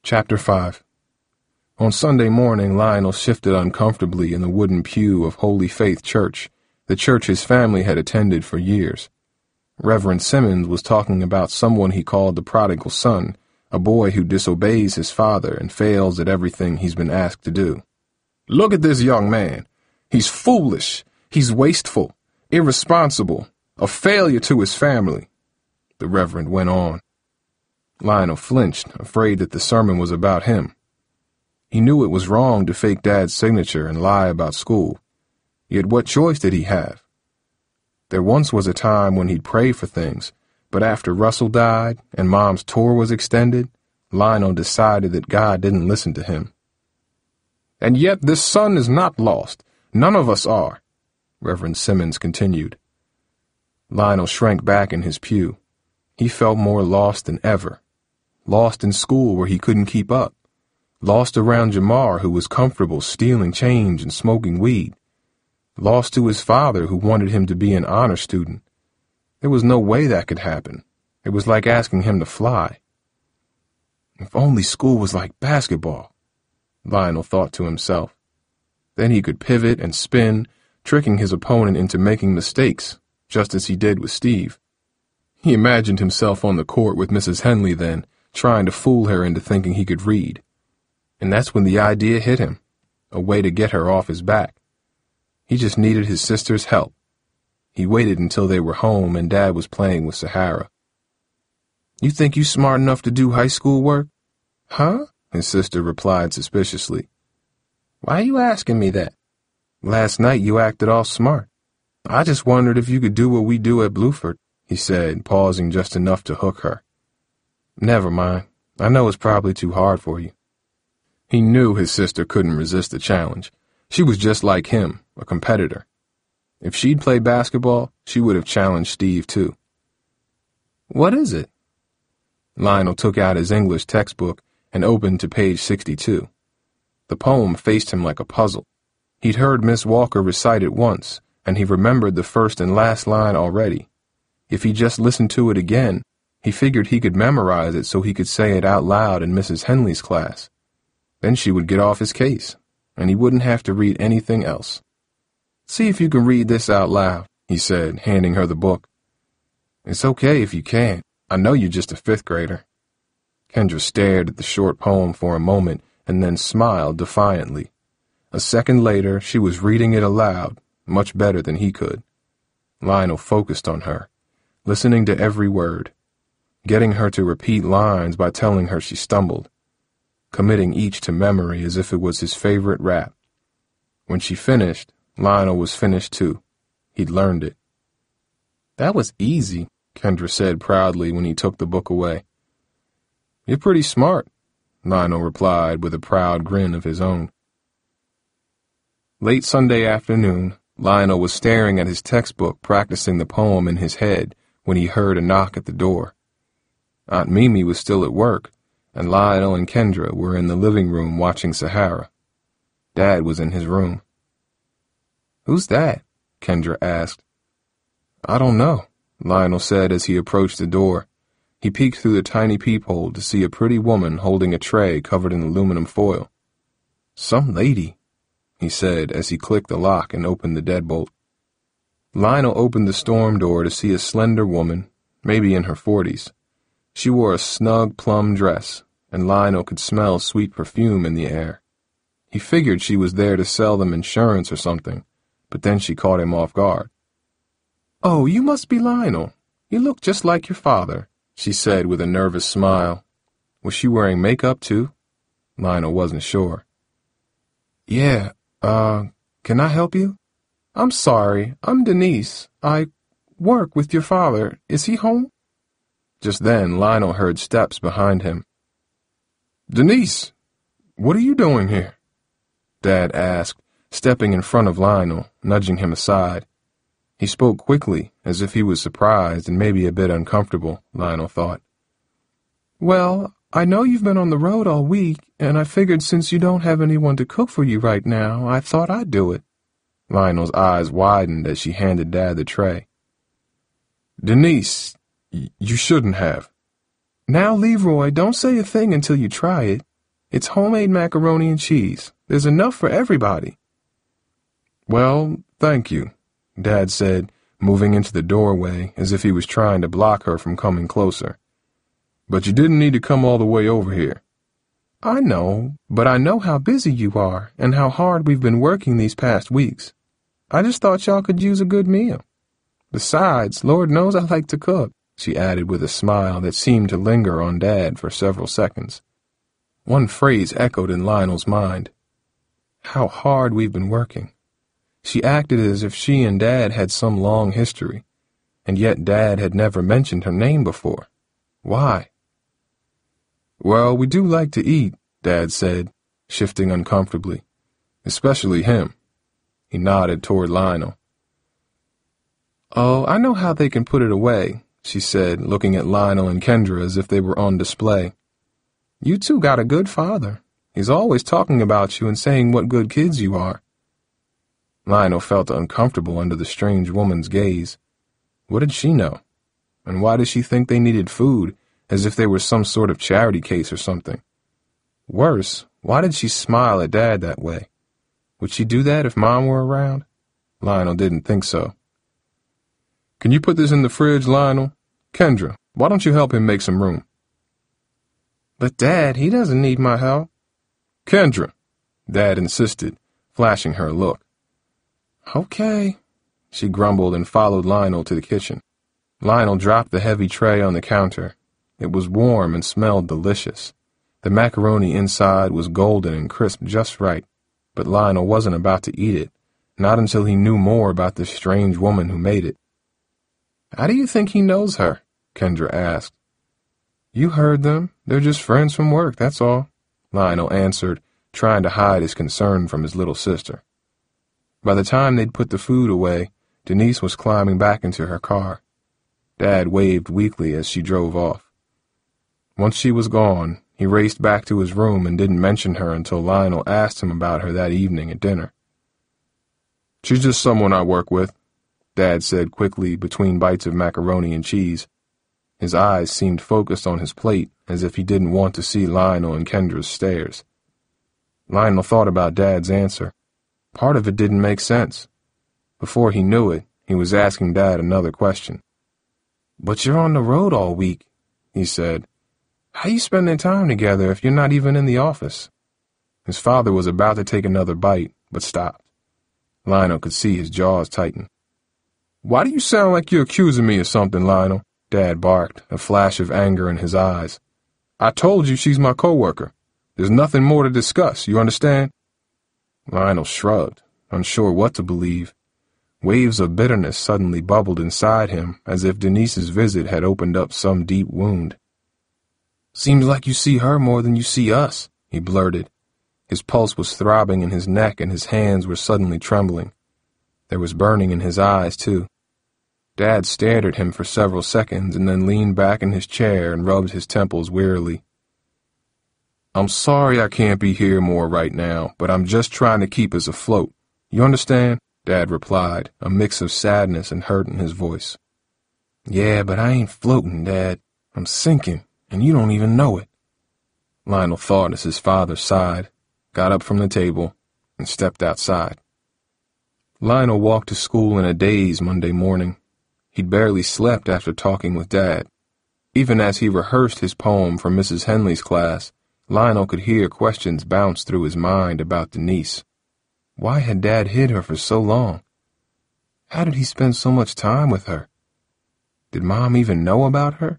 Chapter 5. On Sunday morning, Lionel shifted uncomfortably in the wooden pew of Holy Faith Church, the church his family had attended for years. Reverend Simmons was talking about someone he called the prodigal son, a boy who disobeys his father and fails at everything he's been asked to do. "Look at this young man. He's foolish. He's wasteful, irresponsible, a failure to his family," the Reverend went on. Lionel flinched, afraid that the sermon was about him. He knew it was wrong to fake Dad's signature and lie about school. Yet what choice did he have? There once was a time when he'd pray for things, but after Russell died and Mom's tour was extended, Lionel decided that God didn't listen to him. "And yet this son is not lost. None of us are," Reverend Simmons continued. Lionel shrank back in his pew. He felt more lost than ever. Lost in school where he couldn't keep up. Lost around Jamar, who was comfortable stealing change and smoking weed. Lost to his father, who wanted him to be an honor student. There was no way that could happen. It was like asking him to fly. If only school was like basketball, Lionel thought to himself. Then he could pivot and spin, tricking his opponent into making mistakes, just as he did with Steve. He imagined himself on the court with Mrs. Henley then, trying to fool her into thinking he could read. And that's when the idea hit him, a way to get her off his back. He just needed his sister's help. He waited until they were home and Dad was playing with Sahara. "You think you smart enough to do high school work?" "Huh?" his sister replied suspiciously. "Why are you asking me that?" "Last night you acted all smart. I just wondered if you could do what we do at Bluford," he said, pausing just enough to hook her. "Never mind. I know it's probably too hard for you." He knew his sister couldn't resist the challenge. She was just like him, a competitor. If she'd played basketball, she would have challenged Steve too. "What is it?" Lionel took out his English textbook and opened to page 62. The poem faced him like a puzzle. He'd heard Miss Walker recite it once, and he remembered the first and last line already. If he just listened to it again, he figured he could memorize it so he could say it out loud in Mrs. Henley's class. Then she would get off his case, and he wouldn't have to read anything else. "See if you can read this out loud," he said, handing her the book. "It's okay if you can't. I know you're just a fifth grader." Kendra stared at the short poem for a moment and then smiled defiantly. A second later, she was reading it aloud, much better than he could. Lionel focused on her, listening to every word, getting her to repeat lines by telling her she stumbled, committing each to memory as if it was his favorite rap. When she finished, Lionel was finished too. He'd learned it. "That was easy," Kendra said proudly when he took the book away. "You're pretty smart," Lionel replied with a proud grin of his own. Late Sunday afternoon, Lionel was staring at his textbook practicing the poem in his head when he heard a knock at the door. Aunt Mimi was still at work, and Lionel and Kendra were in the living room watching Sahara. Dad was in his room. "Who's that?" Kendra asked. "I don't know," Lionel said as he approached the door. He peeked through the tiny peephole to see a pretty woman holding a tray covered in aluminum foil. "Some lady," he said as he clicked the lock and opened the deadbolt. Lionel opened the storm door to see a slender woman, maybe in her 40s. She wore a snug plum dress, and Lionel could smell sweet perfume in the air. He figured she was there to sell them insurance or something, but then she caught him off guard. "Oh, you must be Lionel. You look just like your father," she said with a nervous smile. Was she wearing makeup too? Lionel wasn't sure. "Yeah, can I help you?" "I'm sorry, I'm Denise. I work with your father. Is he home?" Just then, Lionel heard steps behind him. "Denise, what are you doing here?" Dad asked, stepping in front of Lionel, nudging him aside. He spoke quickly, as if he was surprised and maybe a bit uncomfortable, Lionel thought. "Well, I know you've been on the road all week, and I figured since you don't have anyone to cook for you right now, I thought I'd do it." Lionel's eyes widened as she handed Dad the tray. "Denise, you shouldn't have." "Now, Leroy, don't say a thing until you try it. It's homemade macaroni and cheese. There's enough for everybody. Well, thank you, Dad said, moving into the doorway as if he was trying to block her from coming closer. But you didn't need to come all the way over here. I know, but I know how busy you are and how hard we've been working these past weeks. I just thought y'all could use a good meal. Besides, Lord knows I like to cook, she added with a smile that seemed to linger on Dad for several seconds. One phrase echoed in Lionel's mind. How hard we've been working. She acted as if she and Dad had some long history, and yet Dad had never mentioned her name before. Why? Well, we do like to eat, Dad said, shifting uncomfortably. Especially him. He nodded toward Lionel. Oh, I know how they can put it away, she said, looking at Lionel and Kendra as if they were on display. You two got a good father. He's always talking about you and saying what good kids you are. Lionel felt uncomfortable under the strange woman's gaze. What did she know? And why did she think they needed food, as if they were some sort of charity case or something? Worse, why did she smile at Dad that way? Would she do that if Mom were around? Lionel didn't think so. Can you put this in the fridge, Lionel? Kendra, why don't you help him make some room? But Dad, he doesn't need my help. Kendra, Dad insisted, flashing her a look. Okay, she grumbled and followed Lionel to the kitchen. Lionel dropped the heavy tray on the counter. It was warm and smelled delicious. The macaroni inside was golden and crisp just right, but Lionel wasn't about to eat it, not until he knew more about the strange woman who made it. How do you think he knows her? Kendra asked. You heard them. They're just friends from work, that's all, Lionel answered, trying to hide his concern from his little sister. By the time they'd put the food away, Denise was climbing back into her car. Dad waved weakly as she drove off. Once she was gone, he raced back to his room and didn't mention her until Lionel asked him about her that evening at dinner. She's just someone I work with, Dad said quickly between bites of macaroni and cheese. His eyes seemed focused on his plate as if he didn't want to see Lionel and Kendra's stares. Lionel thought about Dad's answer. Part of it didn't make sense. Before he knew it, he was asking Dad another question. But you're on the road all week, he said. How you spending time together if you're not even in the office? His father was about to take another bite, but stopped. Lionel could see his jaws tighten. Why do you sound like you're accusing me of something, Lionel? Dad barked, a flash of anger in his eyes. I told you she's my coworker. There's nothing more to discuss, you understand? Lionel shrugged, unsure what to believe. Waves of bitterness suddenly bubbled inside him, as if Denise's visit had opened up some deep wound. Seems like you see her more than you see us, he blurted. His pulse was throbbing in his neck and his hands were suddenly trembling. There was burning in his eyes, too. Dad stared at him for several seconds and then leaned back in his chair and rubbed his temples wearily. I'm sorry I can't be here more right now, but I'm just trying to keep us afloat. You understand? Dad replied, a mix of sadness and hurt in his voice. Yeah, but I ain't floating, Dad. I'm sinking, and you don't even know it. Lionel thought as his father sighed, got up from the table, and stepped outside. Lionel walked to school in a daze Monday morning. He'd barely slept after talking with Dad. Even as he rehearsed his poem for Mrs. Henley's class, Lionel could hear questions bounce through his mind about Denise. Why had Dad hid her for so long? How did he spend so much time with her? Did Mom even know about her?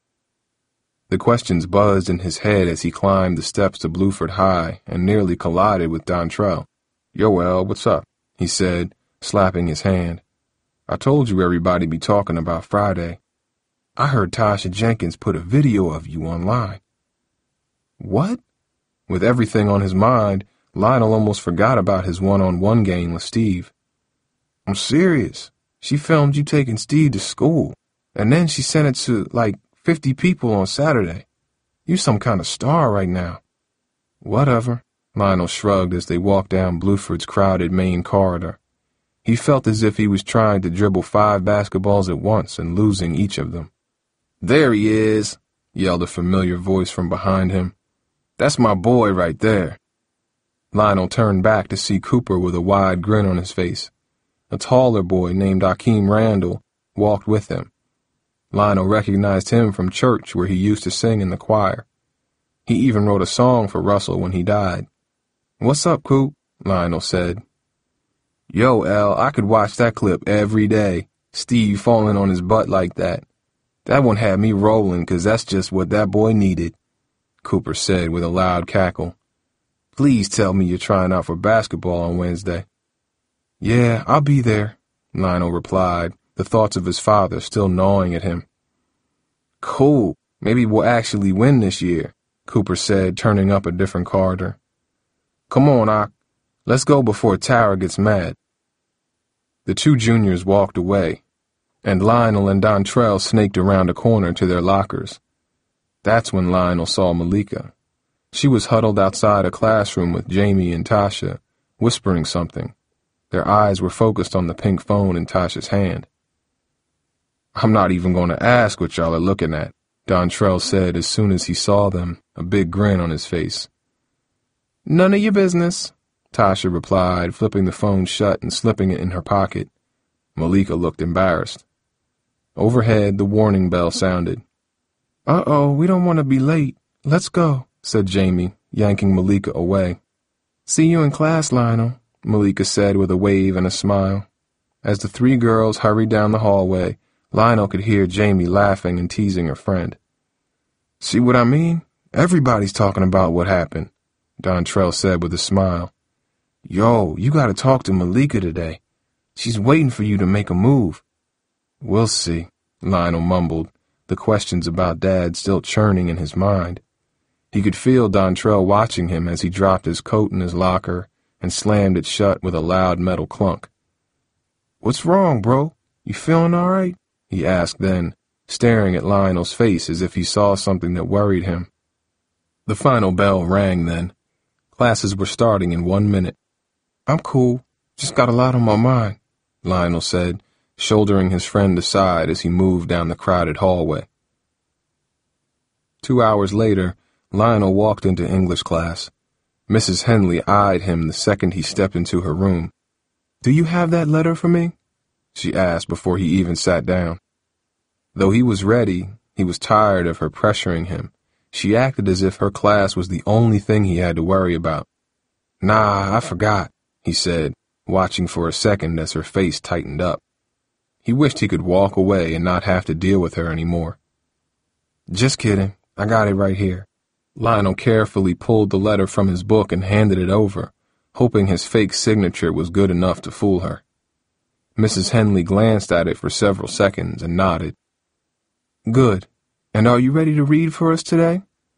The questions buzzed in his head as he climbed the steps to Bluford High and nearly collided with Dontrell. Yoel, what's up? He said, slapping his hand. I told you everybody'd be talking about Friday. I heard Tasha Jenkins put a video of you online. What? With everything on his mind, Lionel almost forgot about his one-on-one game with Steve. I'm serious. She filmed you taking Steve to school, and then she sent it to, 50 people on Saturday. You some kind of star right now. Whatever, Lionel shrugged as they walked down Bluford's crowded main corridor. He felt as if he was trying to dribble 5 basketballs at once and losing each of them. There he is, yelled a familiar voice from behind him. That's my boy right there. Lionel turned back to see Cooper with a wide grin on his face. A taller boy named Akeem Randall walked with him. Lionel recognized him from church where he used to sing in the choir. He even wrote a song for Russell when he died. "What's up, Coop?" Lionel said. "Yo, L, I could watch that clip every day. Steve falling on his butt like that. That one had me rolling 'cause that's just what that boy needed," Cooper said with a loud cackle. "Please tell me you're trying out for basketball on Wednesday." "Yeah, I'll be there," Lionel replied, the thoughts of his father still gnawing at him. "Cool. Maybe we'll actually win this year," Cooper said, turning up a different corridor. "Come on, Ak. Let's go before Tara gets mad." The two juniors walked away, and Lionel and Dontrell snaked around a corner to their lockers. That's when Lionel saw Malika. She was huddled outside a classroom with Jamie and Tasha, whispering something. Their eyes were focused on the pink phone in Tasha's hand. "I'm not even going to ask what y'all are looking at," Dontrell said as soon as he saw them, a big grin on his face. "None of your business," Tasha replied, flipping the phone shut and slipping it in her pocket. Malika looked embarrassed. Overhead, the warning bell sounded. "Uh-oh, we don't want to be late. Let's go," said Jamie, yanking Malika away. "See you in class, Lionel," Malika said with a wave and a smile. As the three girls hurried down the hallway, Lionel could hear Jamie laughing and teasing her friend. "See what I mean? Everybody's talking about what happened," Dontrell said with a smile. "Yo, you gotta talk to Malika today. She's waiting for you to make a move." "We'll see," Lionel mumbled, the questions about Dad still churning in his mind. He could feel Dontrell watching him as he dropped his coat in his locker and slammed it shut with a loud metal clunk. "What's wrong, bro? You feeling all right?" he asked then, staring at Lionel's face as if he saw something that worried him. The final bell rang then. Classes were starting in 1 minute. "I'm cool. Just got a lot on my mind," Lionel said, shouldering his friend aside as he moved down the crowded hallway. 2 hours later, Lionel walked into English class. Mrs. Henley eyed him the second he stepped into her room. "Do you have that letter for me?" she asked before he even sat down. Though he was ready, he was tired of her pressuring him. She acted as if her class was the only thing he had to worry about. "Nah, I forgot," he said, watching for a second as her face tightened up. He wished he could walk away and not have to deal with her anymore. "Just kidding. I got it right here." Lionel carefully pulled the letter from his book and handed it over, hoping his fake signature was good enough to fool her. Mrs. Henley glanced at it for several seconds and nodded. "Good. And are you ready to read for us today?"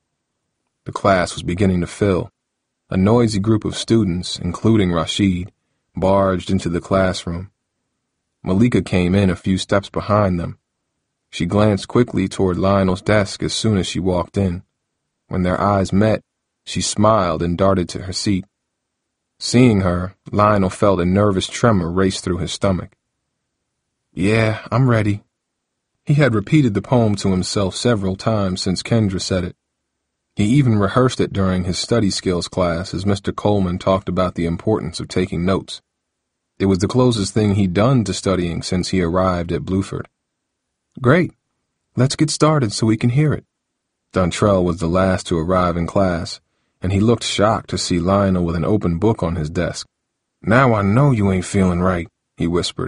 The class was beginning to fill. A noisy group of students, including Rashid, barged into the classroom. Malika came in a few steps behind them. She glanced quickly toward Lionel's desk as soon as she walked in. When their eyes met, she smiled and darted to her seat. Seeing her, Lionel felt a nervous tremor race through his stomach. "Yeah, I'm ready." He had repeated the poem to himself several times since Kendra said it. He even rehearsed it during his study skills class as Mr. Coleman talked about the importance of taking notes. It was the closest thing he'd done to studying since he arrived at Bluford. "Great. Let's get started so we can hear it." Dontrell was the last to arrive in class, and he looked shocked to see Lionel with an open book on his desk. "Now I know you ain't feeling right," he whispered.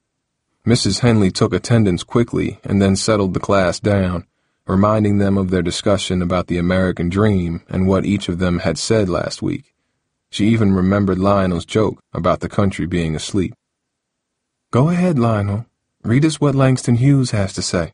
Mrs. Henley took attendance quickly and then settled the class down, reminding them of their discussion about the American dream and what each of them had said last week. She even remembered Lionel's joke about the country being asleep. "Go ahead, Lionel. Read us what Langston Hughes has to say."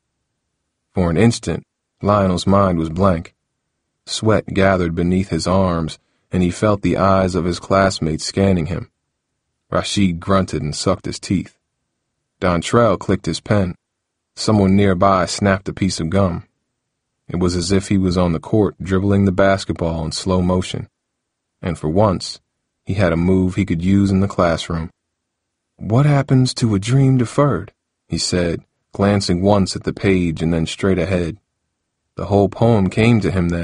For an instant, Lionel's mind was blank. Sweat gathered beneath his arms, and he felt the eyes of his classmates scanning him. Rashid grunted and sucked his teeth. Dontrell clicked his pen. Someone nearby snapped a piece of gum. It was as if he was on the court dribbling the basketball in slow motion. And for once, he had a move he could use in the classroom. "What happens to a dream deferred?" he said, glancing once at the page and then straight ahead. The whole poem came to him then,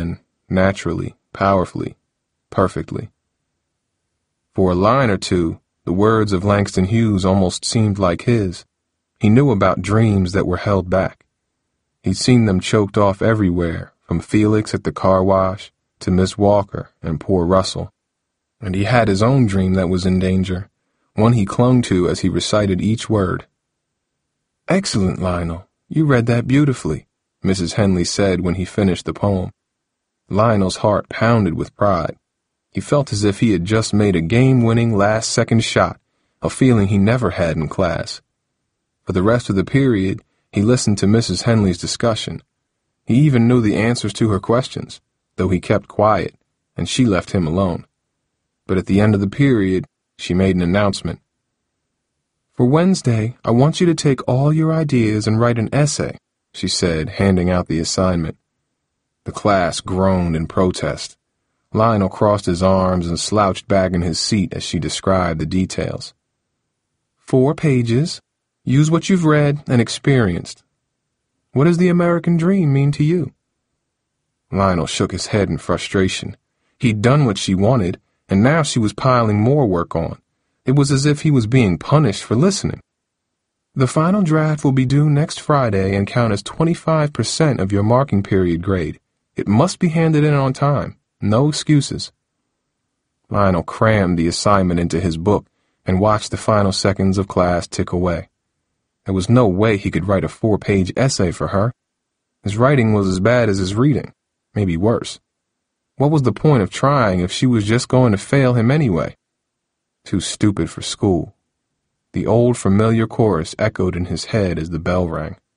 naturally, powerfully, perfectly. For a line or two, the words of Langston Hughes almost seemed like his. He knew about dreams that were held back. He'd seen them choked off everywhere, from Felix at the car wash to Miss Walker and poor Russell. And he had his own dream that was in danger, one he clung to as he recited each word. "Excellent, Lionel. You read that beautifully," Mrs. Henley said when he finished the poem. Lionel's heart pounded with pride. He felt as if he had just made a game-winning last-second shot, a feeling he never had in class. For the rest of the period, he listened to Mrs. Henley's discussion. He even knew the answers to her questions, though he kept quiet, and she left him alone. But at the end of the period, she made an announcement. "For Wednesday, I want you to take all your ideas and write an essay," she said, handing out the assignment. The class groaned in protest. Lionel crossed his arms and slouched back in his seat as she described the details. 4 pages. Use what you've read and experienced. What does the American dream mean to you? Lionel shook his head in frustration. He'd done what she wanted, and now she was piling more work on. It was as if he was being punished for listening. "The final draft will be due next Friday and count as 25% of your marking period grade. It must be handed in on time. No excuses." Lionel crammed the assignment into his book and watched the final seconds of class tick away. There was no way he could write a 4-page essay for her. His writing was as bad as his reading, maybe worse. What was the point of trying if she was just going to fail him anyway? Too stupid for school. The old familiar chorus echoed in his head as the bell rang.